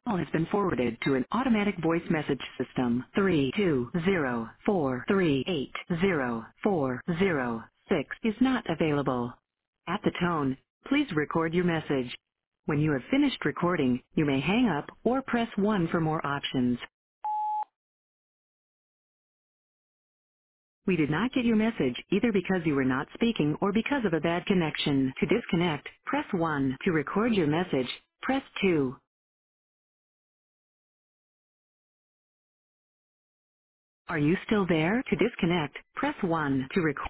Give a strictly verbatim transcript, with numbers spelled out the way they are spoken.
call has been forwarded to an automatic voice message system. three two zero four three eight zero four zero six is not available. At the tone, please record your message. When you have finished recording, you may hang up or press one for more options. We did not get your message either because you were not speaking or because of a bad connection. To disconnect, press one. To record your message, press two. Are you still there? To disconnect, press one. To record